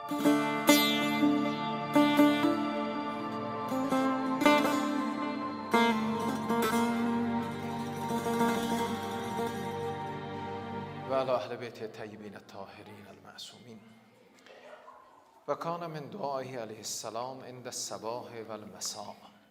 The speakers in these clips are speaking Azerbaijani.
و علی اهل بیت الطیبین الطاهرین المعصومین. و کان من دعائه علیه السلام عند الصباح و المساء.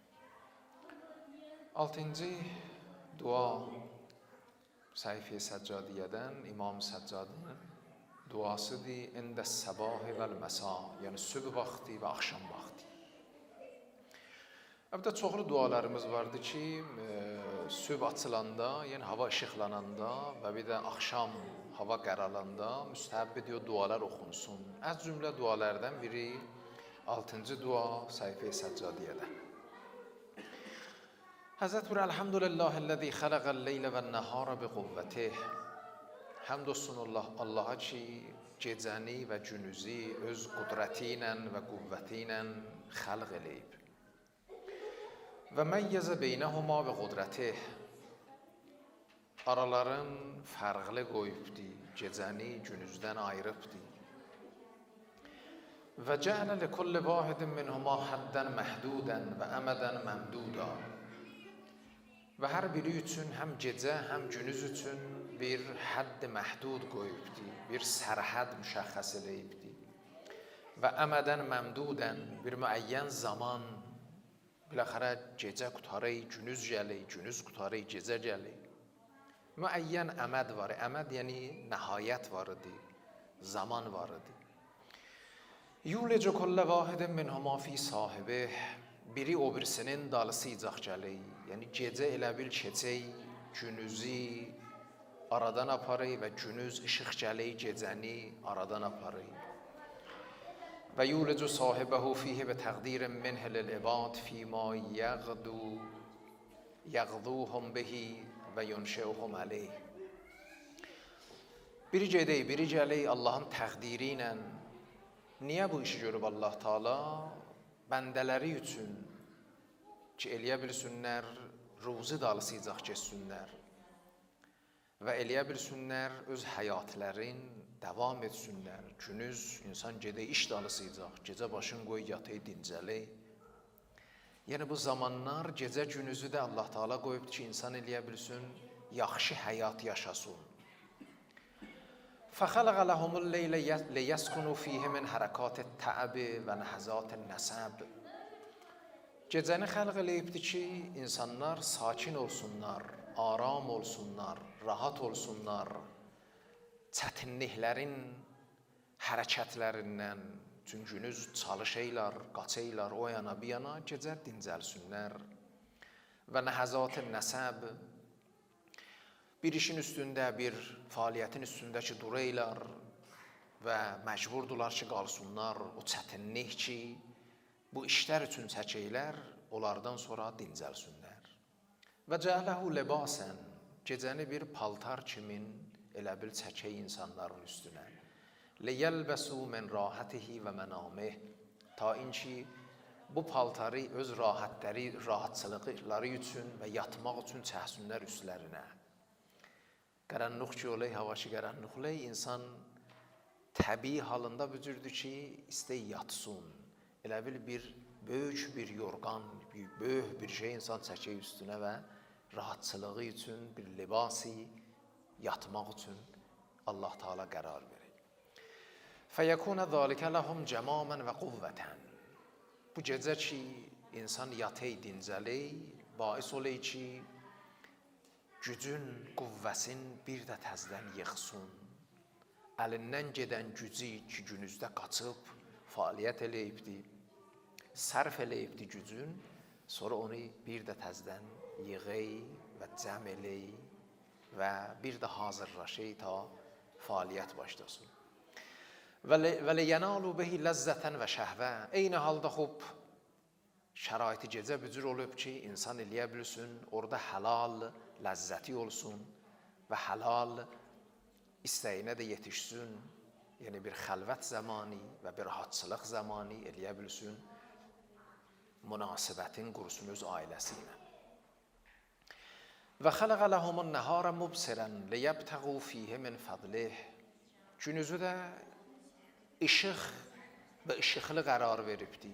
6. dua sayfi səccadiyyədən İmam Səccadın duasıdır عند الصباح و المساء, yəni sübh vaxtı və axşam vaxtı. Əlbəttə çoxlu dualarımız vardı ki, sübh açılanda, yəni hava işıqlananda və bir də axşam hava qaralanda müstəhəb ediyor dualar oxunsun. Az cümlə dualardan biri 6. dua sayfi səccadiyyədən. Həzrət buyurur: Elhamdülillahillezî xalaqal-leylə vən-nəhara biquvvetih. Həmd olsun Allaha ki, gecəni və gündüzü öz qüdrəti ilə və qüvvəti ilə xalq eləyib. Və məyyəzə beynəhuma və qudrətih, araların fərqli qoyubdi, gecəni gündüzdən ayırıbdi. Və cəələ likulli vahidin minhuma haddən məhdudən və əmədən məmduda. Və hər biri üçün, həm gecə, həm gündüz üçün bir hədd məhdud qoyubdi, bir sərhəd müşəxəs eləyibdi. Və əmədən məmdudən, bir müəyyən zaman, biləxərə gecə qutarı, gündüz gəli, gündüz qutarı, gecə gəli. Müəyyən əməd var, əməd yəni nəhayət var idi, zaman var idi. Yulicu kullə vahidin minhuma fi sahibih, biri o birisinin dalısıyacaq gəli. Yəni gecə elə bil keçək, gündüzü aradan aparı və gündüz işıq gəli, gecəni aradan aparı. Və yulicu sahibəhu fihi və təqdirin minhə lil-ibad fîmâ yəğduhum bihi və yunşe'uhum aleyh. Biri gedək, biri gələk Allahın təqdiri ilə. Niyə bu işi görüb Allah Teala? Bəndələri üçün ki, eləyə bilsinlər, ruzi dalısıyacaq keçsinlər və eləyə bilsinlər, öz həyatlərin davam etsinlər. Gündüz insan gedək iş dalısıyacaq, gecə başın qoy yatay dincəli. Yəni bu zamanlar gecə gündüzü də Allah Teala qoyubdur ki, insan eləyə bilsin, yaxşı həyat yaşasın. فَخَلَقَ لَهُمُ اللَّيْلَ لِيَسْكُنُوا فِيهِ مِنْ حَرَكَاتِ التَّعَبِ وَنَهَزَاتِ النَّسَبِ. Gecəni xəlq eləyibdir ki, insanlar sakin olsunlar, aram olsunlar, rahat olsunlar, çətinliklərin hərəkətlərindən, çünki gündüz çalışaylar, qaçaylar, o yana, bir yana, gecə dincəlsinlər. Və nəhəzat-ı nəsəb, bir işin üstündə, bir fəaliyyətin üstündə ki, duraylar və məcburdular ki, qalsınlar, o çətinlik ki, bu işlər üçün çəkəylər, onlardan sonra dincəlsinlər. Və cəhləhu libasən, gecəni bir paltar kimin elə bil çəkək insanların üstünə. Liyəlbəsu min rahətihi və mənamih, ta inki bu paltarı öz rahatçılıqları üçün və yatmaq üçün çəhsünlər üstlərinə. Qaranlıq ki, olay, hava ki, qaranlıqlay, insan təbii halında bücürdür ki, istəy yatsın. Elə bil bir böyük bir yorğan, böyük bir şey insan çəkək üstünə və rahatçılığı üçün, bir libası yatmaq üçün Allah Teala qərar verir. فَيَكُونَ ذَٰلِكَ لَهُمْ جَمَامًا وَقُوَّةً. Bu gecə ki, insan yatay dincəli, bais olay ki, gücün, qüvvəsin bir də təzdən yıxsın. Əlindən gedən gücü ki, günüzdə qaçıb, fəaliyyət eləyibdir, sərf eləyibdir gücün, sonra onu bir də təzdən yığay və cəm eləyib və bir də hazırlaşay ta fəaliyyət başlasın. Və liyənalu bihi ləzzətən və şəhvə. Eyni halda xub, şəraiti gecə bücür olub ki, insan eləyə bilsin, orada halal ləzzəti olsun və halal istəyinə də yetişsin. Yəni bir xəlvət zamanı və bir rahatçılıq zamanı eləyə bilsin, münasibətin qursun öz ailəsi ilə. Və xələqə ləhəmun nəhərə mubsirən liyəbtəğu fiyhə min fədlih. Günüzü də işıq və işıqlı qərar veribdi.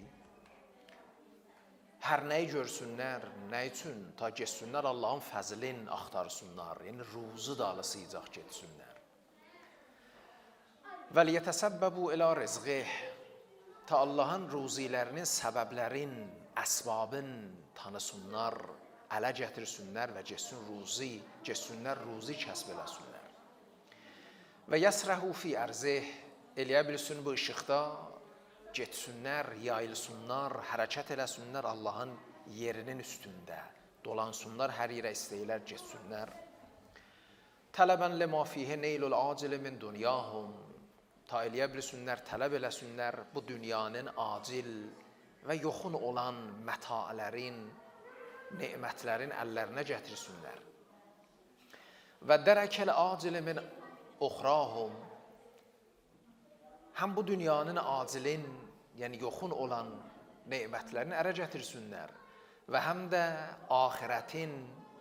Hər nəyi görsünlər, nə üçün? Ta getsinlər Allahın fəzlin axtarsınlar, yəni ruzu dalısıyacaq getsinlər. Və liyətəsəbbəbu ilə rizqih, ta Allahın ruzilərinin səbəblərin, əsbabın tanısınlar, ələ gətirsinlər və getsinlər ruzi kəsb eləsinlər. Və yəsrəhu fi ərzih, eləyə bilsin bu işıqda, getsinlər, yayılsınlar, hərəkət eləsinlər Allahın yerinin üstündə, dolansınlar, hər yerə istəyirlər, getsinlər. Tələbən limə fihə neylul acili min dünyahum, ta eləyə bilsinlər, tələb eləsinlər bu dünyanın acil və yoxun olan mətələrin, nemətlərin əllərinə gətirsinlər. Və dərəkəl acili min uxrahum, həm bu dünyanın acilin, yəni yoxun olan nemətlərini ərə gətirsinlər və həm də axirətin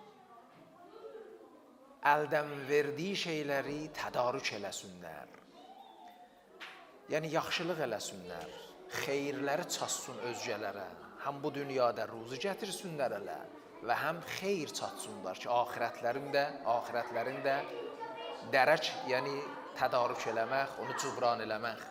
əldən verdiyi şeyləri tədarük eləsinlər. Yəni yaxşılıq eləsinlər, xeyirləri çatsın özgələrə, həm bu dünyada ruzu gətirsinlər elə və həm xeyir çatsınlar ki, axirətlərində dərək, yəni tədarük eləmək, onu cübran eləmək.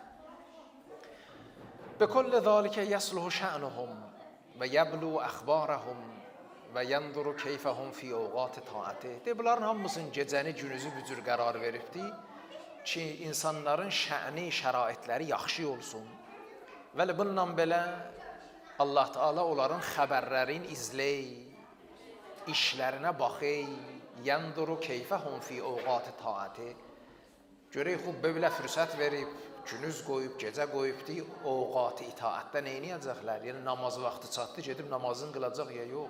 Bikülli zâlikə yəsluhu şə'nuhum və yəblu əxbarəhum və yənzuru keyfəhum fi ovqati taatih. Bunların hamısının gecəni, günüzü bir cür qərar veribdi ki, insanların şə'ni, şəraitləri yaxşı olsun. Və bununla belə Allah Teala onların xəbərlərin izləy, işlərinə baxey, yənzuru keyfəhum fi ovqati taatih. Görək, xub belə fürsət verib, günüz qoyub, gecə qoyubdi, ovqatı itaətdə neyniyəcəklər? Yəni, namaz vaxtı çatdı, gedib namazını qılacaq ya yox.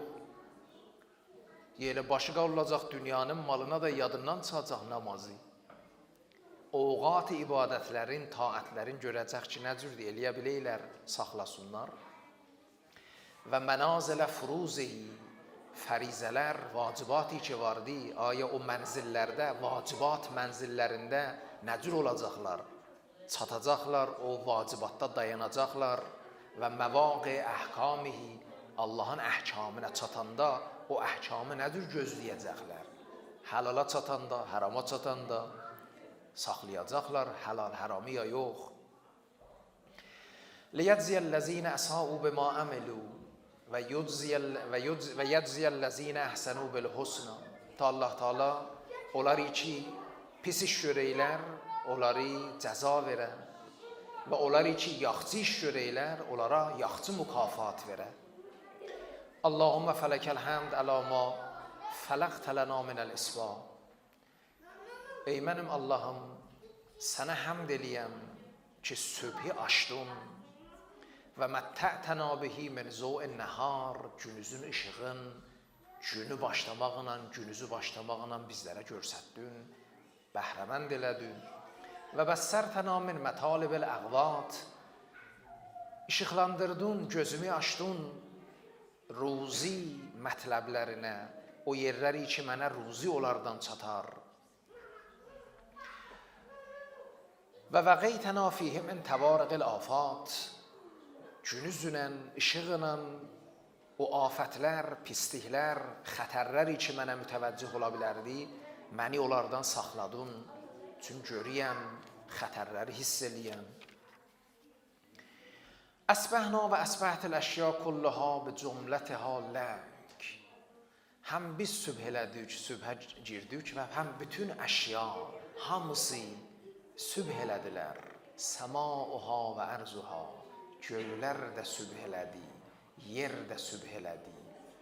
Elə başı qavulacaq dünyanın malına da yadından çıxacaq namazı. Ovqatı ibadətlərin, taətlərin görəcək ki, nə cürdür, eləyə biləylər, saxlasınlar. Və mənazilə furuzihi, fərizələr, vacibatı ki vardı, aya o mənzillərdə, vacibat mənzillərində nə cür olacaqlar? Çatacaqlar, o vacibatda dayanacaqlar və məvaqi əhkamihi, Allahın əhkamına çatanda o əhkamı nə cür gözləyəcəklər? Həlala çatanda, hərama çatanda saxlayacaqlar həlal, həramı ya yox. Liyəcziyəl-ləzinə əsau bimə əmilu və yəcziyəl-ləzinə əhsənu bil-husna. Ta Allah Teala onları ki, pis iş görəylər, onları cəza verə və onları ki, yaxçı iş görəylər, onlara yaxçı mükafat verə. Allahümmə fələkəl həmd ələ ma fələqtə lənə minəl-isba. Ey mənim Allahım, sənə həmd eləyəm ki, sübhi açdın və məttə'tənə bihi min zəu'in nəhar, günüzün işığın, günü başlamaqla, günüzü başlamaqla bizlərə görsətdin, bəhrəmənd elədin. Və bəssərtənə min mətalibil əqvat, işıqlandırdın, gözümü açdın, ruzi mətləblərinə, o yerləri ki, mənə ruzi onlardan çatar. Və vəqeytənə fihim min təvarıqil afat, günüzlə, işıqla, o afətlər, pisliklər, xətərlər ki, mənə mütəvəccüh ola bilərdi, məni onlardan saxladın, çünki görəyəm, xətərləri hiss eləyəm. Əsbəhna və əsbəhtil əşya kulluha bi cümlətihə lək. Həm biz sübh elədik, sübhə girdik və həm bütün əşya, hamısı sübh elədilər. Səmauha və ərzuha, göylər də sübh elədi, yer də sübh elədi.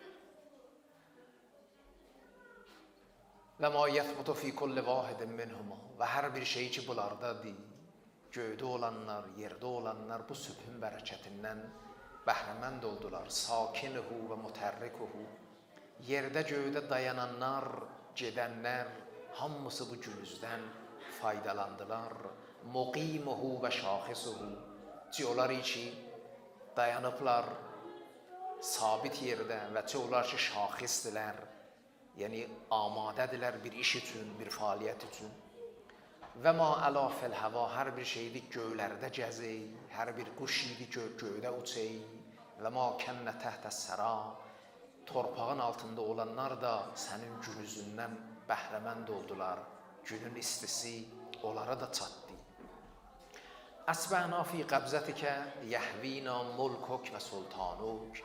Və ma yəthbutu fi kulli vahidin minhuma, və hər bir şey ki bunlardadır, göydə olanlar, yerdə olanlar bu sübhün bərəkətindən bəhrəmənd oldular. Sakinuhu və mütərrikuhu, yerdə göydə dayananlar, gedənlər, hamısı bu günüzdən faydalandılar. Muqimuhu və şaxisuhu, onlar ki dayanıblar sabit yerdə və onlar ki şaxisdilər, yəni amadədirlər bir iş üçün, bir fəaliyyət üçün. Və ma əla fil hava, hər bir şeydi göylərdə gəzey, hər bir quş idi göydə uçey. Və ma kənnə təhtə səra, torpağın altında olanlar da sənin gün üzündən bəhrəmənd oldular. Günün istisi onlara da çatdı. Əsbəna fi qəbzətikə yəhvina mulkuk və sultanuk.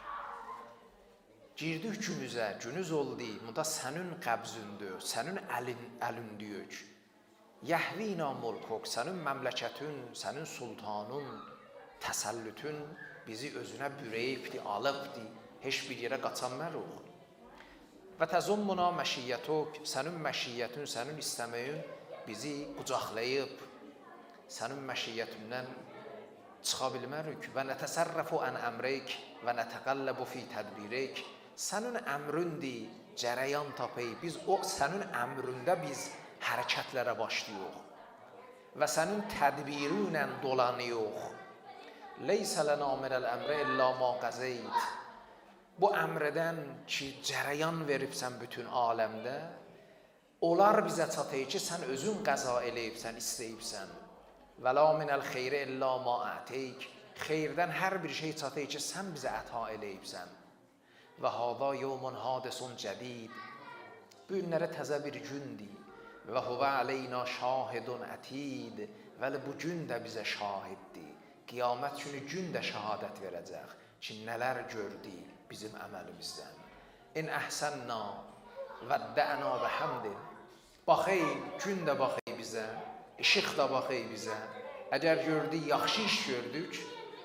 Girdik günüzə, günüz oldu, bu da sənin qəbzündür, sənin əlindiyük. Yəhvina mulkuk, sənin məmləkətin, sənin sultanın, təsəllütün bizi özünə bürəyibdi, alıbdi, heç bir yerə qaçan məruq. Və təzummuna məşiyyətuk, sənin məşiyyətin, sənin istəməyin bizi qucaqlayıb, sənin məşiyyətindən çıxa bilmərik. Və nətəsərrəfu ən əmreyk və nətəqəlləbu fi tədbireyk, sənin əmründür, cərəyan tapay, biz o sənin əmründə biz hərəkətlərə başlayıq və sənin tədbirinlə dolanıyıq. Leysə lənə minəl əmrə illə ma qəzeyt. Bu əmrədən ki, cərəyan veribsən bütün aləmdə, onlar bizə çatayı ki, sən özün qəza eləyibsən, istəyibsən. Və la minəl xeyrə illə ma əteyk. Xeyrdən hər bir şey çatayı ki, sən bizə əta eləyibsən. Və hada yevmun hadisun cədid. Bu günlərə təzə bir gündür. Və huvə aleyna şahidun ətid. Vəli bu gün də bizə şahiddir. Qiyamət günü gün də şəhadət verəcək ki, nələr gördük bizim əməlimizdən. İn əhsənna vəddə'na bəhəmdin. Baxay, gün də baxay bizə, işıq da baxay bizə. Əgər gördük, yaxşı iş gördük,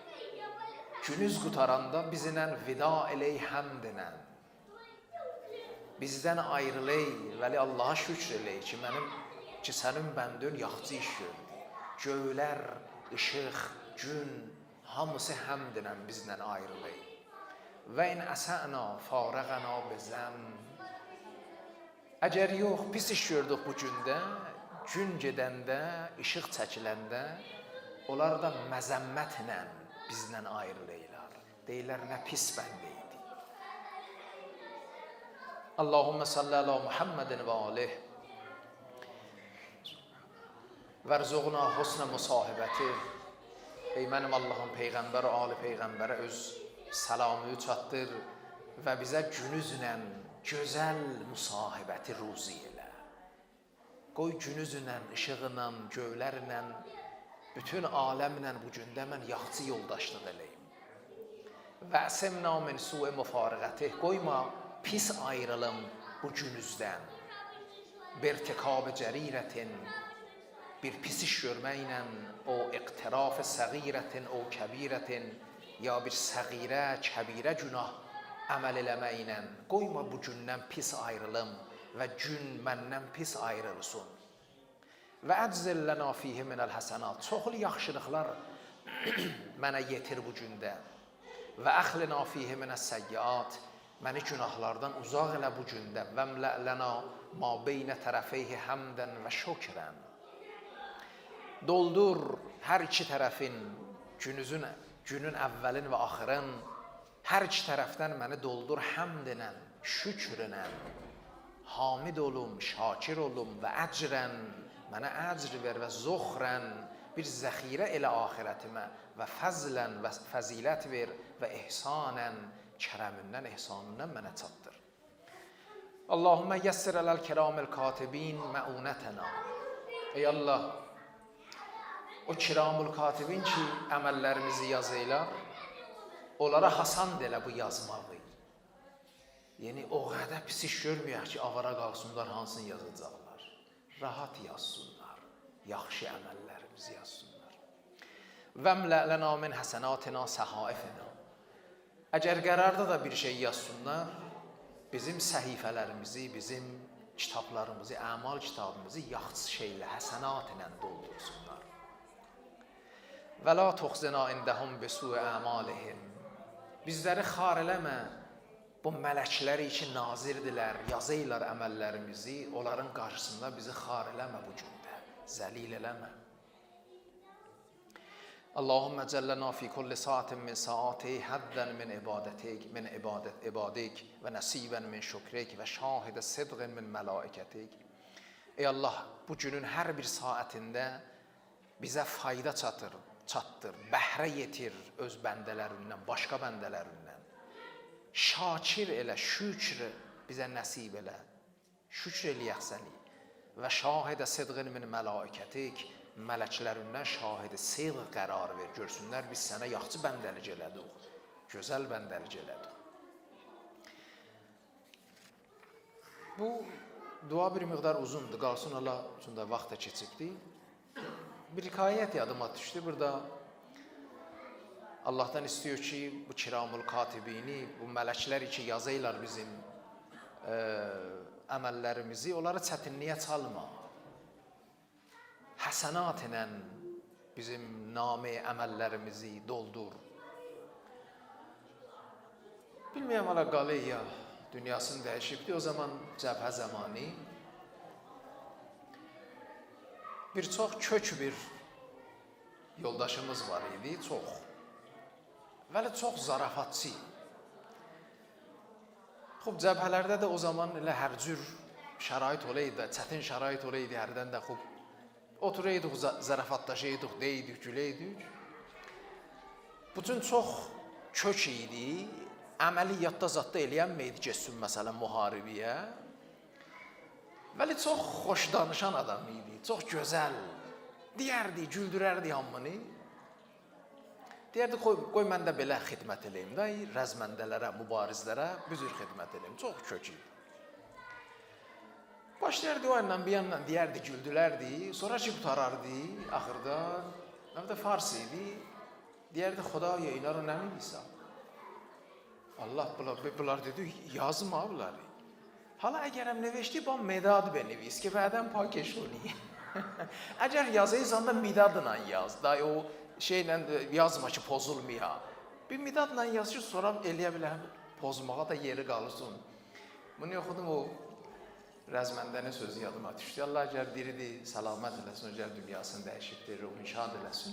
günüz qutaranda bizlə vida elək həmdinə. Bizdən ayrılay, vəli Allaha şükr elək ki, sənin bəndün yaxçı iş gördü. Göylər, işıq, gün, hamısı həmdinə bizlə ayrılay. Və in əsə'na farəğəna bizəm. Əgər yox, pis iş gördük bu gündə, gün gedəndə, işıq çəkiləndə, onlar da məzəmmətlə bizlə ayrılaylar. Deyirlər, nə pis bənd idi. Allahümme salli ala Muhammedin və alih. Vərzuqna husnə müsahibəti. Ey mənim Allahın Peyğəmbəri, ali Peyğəmbərə öz səlamı çatdır və bizə günüzlə gözəl müsahibəti ruzi elə. Qoy günüzlə, işığla, göylərlə, bütün aləmlə bu gündə mən yaxçı yoldaşlıq eləyim. Və əsimna min su'e müfariqətih. Qoyma pis ayrılım bu günüzdən. Bertikab-ı cərirətin, bir pis iş görməklə, o iqtiraf-ı səğirətin, o kəbirətin, ya bir səğirə, kəbirə günah əməl eləməklə, qoyma bu gündən pis ayrılım və gün məndən pis ayrılsın. Və əczil lənə fihi minəl həsənat, çoxlu yaxşılıqlar mənə yetir bu gündə. Və əxlinə fihi minəs səyyiat, məni günahlardan uzaq elə bu gündə. Və mlə'lənə ma beynə tərəfeyhi həmdən və şökrən. Doldur hər iki tərəfin, günün əvvəlin və axırın, hər iki tərəfdən məni doldur həmdinə, şükrünə. Hamid olum, şakir olum və əcrən, mənə əcr ver və zoxrən, bir zəxirə elə axirətimə və fəzlən və fəzilət ver və ihsanən, kərəmindən, ehsanından mənə çatdır. Allahümmə yəssir ələl kiramil katibin məunətənə. Ey Allah, o kiramul katibin ki, əməllərimizi yazıylar, onlara hasand elə bu yazmağı. Yəni, o qədər pis iş görməyək ki, avara qalsınlar, hansını yazacaqlar. Rahat yazsınlar, yaxşı əməllərimizi yazsınlar. Vəmlə lənə min həsənatina səhaifina. Əgər qərarda da bir şey yazsınlar, bizim səhifələrimizi, bizim kitablarımızı, əmal kitabımızı yaxşı şeylə, həsənat ilə doldursunlar. Və la tuxzina indəhum bisu'e əmalihim. Bizləri xar eləmə, bu mələkləri ki, nazirdirlər, yazıylar əməllərimizi, onların qarşısında bizi xar eləmə bu gündə, zəlil eləmə. Allahümme cəllənə fi kulli saatin min saati haddən min ibadətik, min ibadik və nəsibən min şükrek və şahidə sidqin min mələikətik Ey Allah, bu günün hər bir saatində bizə fayda çatdır, bəhrə yetir öz bəndələrindən, başqa bəndələrindən. Şakir elə, şükr bizə nəsib elə, şükr eləyək səni. Və şahidə sidqin min mələikətik, mələklərindən şahidi sidq qərar ver, görsünlər biz sənə yaxşı bəndəlik elədik, gözəl bəndəlik elədik. Bu dua bir miqdar uzundur, qalsın Allah üçün də vaxt da keçibdi. Bir hikayət yadıma düşdü. Burada Allah'tan istiyor ki bu kiramul katibini, bu mələklər ki yazaylar bizim əməllərimizi, onları çətinliyə çalma. Həsənat ilə bizim namə əməllərimizi doldur. Bilməyəm hala Qaliya dünyasını dəyişibdi. O zaman cəbhə zamanı bir çox kök bir yoldaşımız var idi, çox. Vəli çox zarafatçı. Xub cəbhələrdə də o zaman elə hər cür şərait olaydı, çətin şərait olaydı, hərdən də xub oturaydık, zarafatlaşaydıq, deydik, güləydik. Bütün çox kök idi, əməliyyatda zatda eləyənməydi geçsin məsələn müharibiyə. Vəli çox xoş danışan adam idi, çox gözəl. Deyərdi, güldürərdi hamını. Deyərdi, qoy mən də belə xidmət eləyim də, rəzməndələrə, mübarizlərə büzür xidmət eləyim. Çox kök idi. Başlayardı o yandan bir yandan deyərdi, güldülərdi. Sonra ki qutarardı, axırda, məndə fars idi. Deyərdi, Xudaya inarı nə bilirsən? Allah bunlar dedi, yazma bunları. Hala əgərəm nevişti, bana medad beniviz ki, bədən pakeş olayım. Əgər yazıysan da midadla yaz. Da o şeylə yazma ki, pozulmaya. Bir midadla yaz ki, sonra eləyə biləm, pozmağa da yeri qalırsın. Bunu yoxudum, o rəzməndənin sözü yadıma düşdü. Allah əgər diridir, səlamət eləsin, əgər dünyasını dəyişibdir, ruhunu şad eləsin.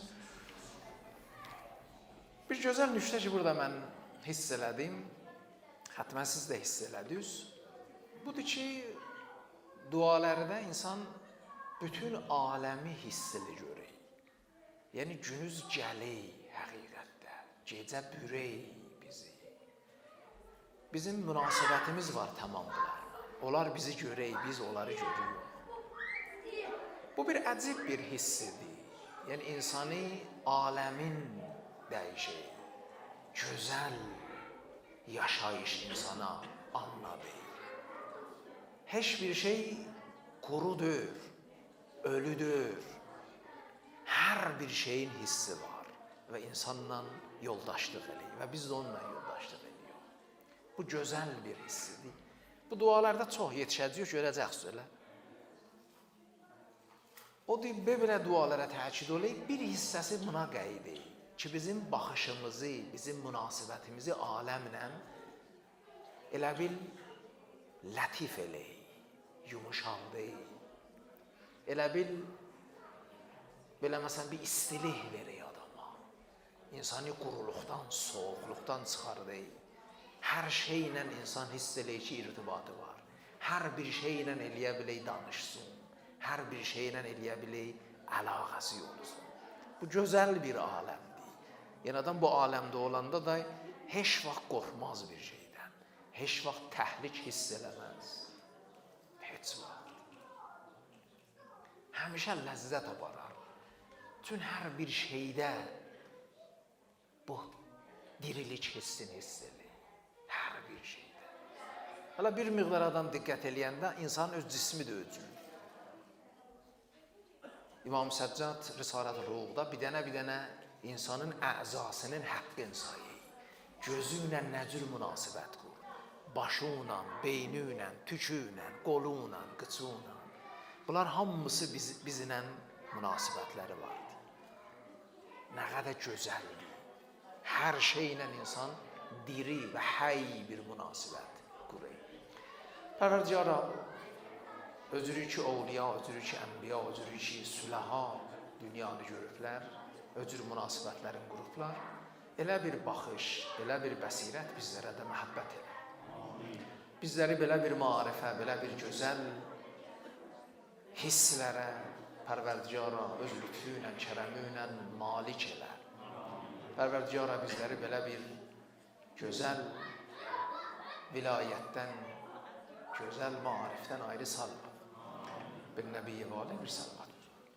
Bir gözəl nüştə ki, burada mən hiss elədim, xətmən siz də hiss elədiniz. Budur ki, dualarda insan bütün aləmi hissini görək. Yəni, günüz gələk həqiqətdə, gecə bürək bizi. Bizim münasibətimiz var tamamlarla. Onlar bizi görək, biz onları görürük. Bu bir əcib bir hissidir. Yəni, insanı aləmin dəyişək. Gözəl yaşayış insana anladı. Heç bir şey kurudur, ölüdür. Hər bir şeyin hissi var və insanla yoldaşlıq eləyir və biz də onunla yoldaşlıq ediyor. Bu gözəl bir hissidir. Bu dualarda çox yetişəcək, görəcəksiniz elə. O deyil, belə dualara təkid olayıq, bir hissəsi buna qeyd edək ki, bizim baxışımızı, bizim münasibətimizi aləmlə elə bil lətif eləyik. Yumuşaldı. Elə bil, belə məsələn bir istilik verək adama. İnsani quruluqdan, soğuqluqdan çıxardı. Hər şeylə insan hiss eləyir ki, irtibatı var. Hər bir şeylə eləyə bilək danışsın. Hər bir şeylə eləyə bilək əlaqəsi olsun. Bu gözəl bir aləmdir. Yəni adam bu aləmdə olanda da heç vaxt qorxmaz bir şeydən. Heç vaxt təhrik hiss eləməz. Heç vaxt. Həmişə ləzzət aparar. Tüm hər bir şeydə bu dirilik hissini hiss edir. Hər bir şeydə. Hala bir miqdar adam diqqət eləyəndə insanın öz cismi də ölçülür. İmam Səccad Risalat-ı Ruh'da bir dənə insanın əzasının haqqını sayır. Gözü ilə nə cür münasibət qur. Başı ilə, beyni ilə, tükü ilə, qolu ilə, qıçı ilə. Bunlar hamısı bizlə münasibətləri vardır. Nə qədər gözəldir. Hər şeylə insan diri və həy bir münasibət qurur. Pərverdigara, özürü ki ovliya, özürü ki ənbiya, özürü ki süləha dünyanı görüblər, özür münasibətlərin qurublar. Elə bir baxış, elə bir bəsirət bizlərə də məhəbbət edir. Bizləri belə bir marifə, belə bir gözəl hisslərə Pərverdigara öz lütfü ilə, kərəmi ilə malik elə. Pərverdigara bizləri belə bir gözəl vilayətdən, gözəl maarifdən ayrı salma. Bir Nəbi-i Vali bir salvat.